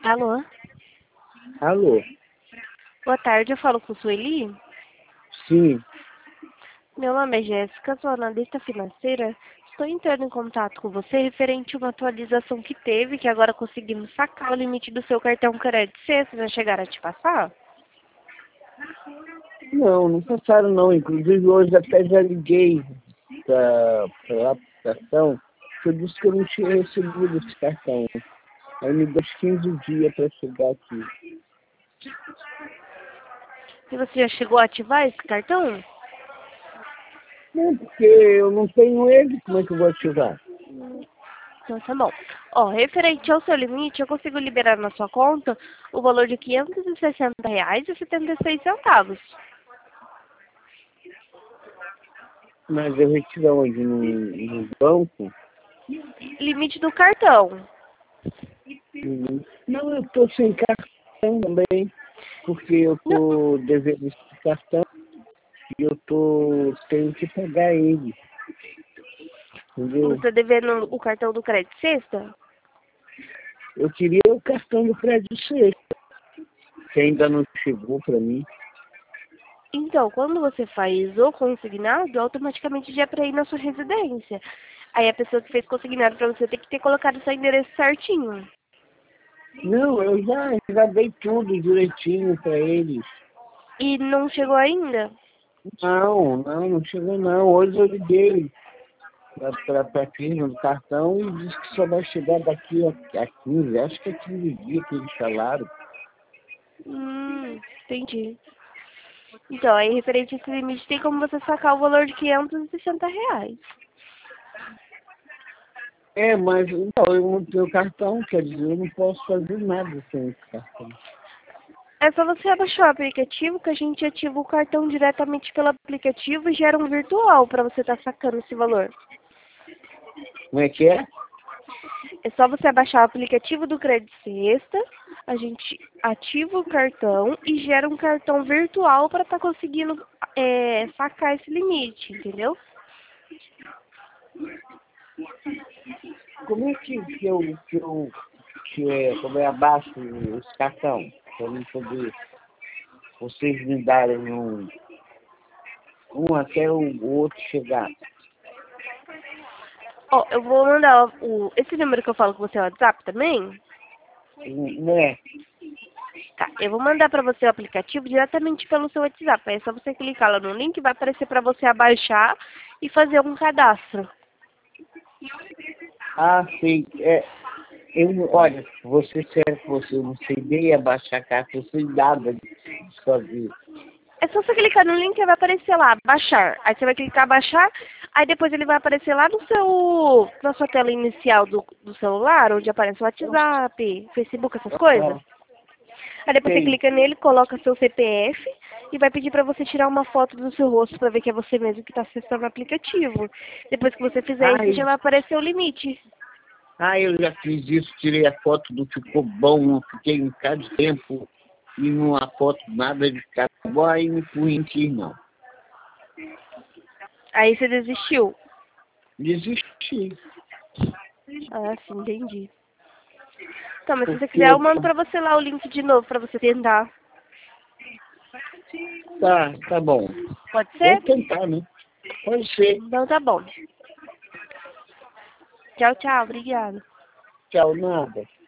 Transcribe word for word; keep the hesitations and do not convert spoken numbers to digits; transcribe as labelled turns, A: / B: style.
A: Alô?
B: Alô?
A: Boa tarde, eu falo com a Sueli.
B: Sim.
A: Meu nome é Jéssica, sou analista financeira. Estou entrando em contato com você referente a uma atualização que teve, que agora conseguimos sacar o limite do seu cartão crédito. Vocês já chegaram a te passar?
B: Não, não passaram não. Inclusive hoje até já liguei para a aplicação, que eu disse que eu não tinha recebido esse cartão. Aí me deu uns quinze dias para chegar aqui.
A: E você já chegou a ativar esse cartão?
B: Não, porque eu não tenho ele, como é que eu vou ativar?
A: Então tá bom. Ó, referente ao seu limite, eu consigo liberar na sua conta o valor de quinhentos e sessenta reais e setenta e seis centavos.
B: Mas eu retiro onde? No, no banco?
A: Limite do cartão.
B: Uhum. Não, eu estou sem cartão também, porque eu
A: Não,
B: estou devendo esse cartão e eu tô, tenho que pagar ele. Entendeu?
A: você devendo o cartão do crédito sexta?
B: Eu queria o cartão do crédito sexta, que ainda não chegou para mim.
A: Então, quando você faz o consignado, automaticamente já é para ir na sua residência. Aí a pessoa que fez consignado para você tem que ter colocado o seu endereço certinho.
B: Não, eu já, já dei tudo direitinho para eles.
A: E não chegou ainda?
B: Não, não, não chegou não. Hoje eu liguei para a firma do cartão e disse que só vai chegar daqui a, a quinze, acho que é quinze dias que eles falaram.
A: Hum, entendi. Então, aí referente a esse limite, tem como você sacar o valor de quinhentos e sessenta reais.
B: É, mas então, eu não tenho cartão, quer dizer, eu não posso fazer nada sem esse cartão.
A: É só você abaixar o aplicativo que a gente ativa o cartão diretamente pelo aplicativo e gera um virtual para você estar sacando esse valor.
B: Como é que é?
A: É só você abaixar o aplicativo do Crédito Sexta, a gente ativa o cartão e gera um cartão virtual para estar conseguindo é, sacar esse limite, entendeu?
B: Como é que, que eu, que eu, que é, como é abaixo esse cartão? Para mim poder, vocês me darem um, um até o, o outro chegar.
A: Ó, eu vou mandar o, esse número que eu falo com você é o WhatsApp também?
B: Né?
A: Tá, eu vou mandar para você o aplicativo diretamente pelo seu WhatsApp. Aí é só você clicar lá no link, vai aparecer para você abaixar e fazer um cadastro.
B: Ah, sim. É, eu, olha, você sério que você não sei nem abaixar a carta, eu sei nada de fazer.
A: É só você clicar no link e vai aparecer lá, baixar. Aí você vai clicar baixar, aí depois ele vai aparecer lá no seu, na sua tela inicial do, do celular, onde aparece o WhatsApp, Facebook, essas coisas.
B: Ah,
A: Aí depois você
B: sei.
A: clica nele, coloca seu C P F e vai pedir para você tirar uma foto do seu rosto para ver que é você mesmo que está acessando o aplicativo. Depois que você fizer isso,
B: Ai,
A: já vai aparecer o limite.
B: ah, eu já fiz isso, tirei a foto do ficou bom, fiquei um bocado de tempo e numa foto nada de ficar bom, aí me fui em ti, não.
A: Aí você desistiu.
B: Desisti.
A: Ah, sim, entendi. Então, mas se você
B: Porque
A: quiser, eu
B: eu
A: mando pra você lá o link de novo pra você tentar.
B: tá, tá bom.
A: Pode
B: Vou
A: ser?
B: tentar, né? Pode ser.
A: Então tá bom. Tchau, tchau. Obrigada.
B: Tchau, nada.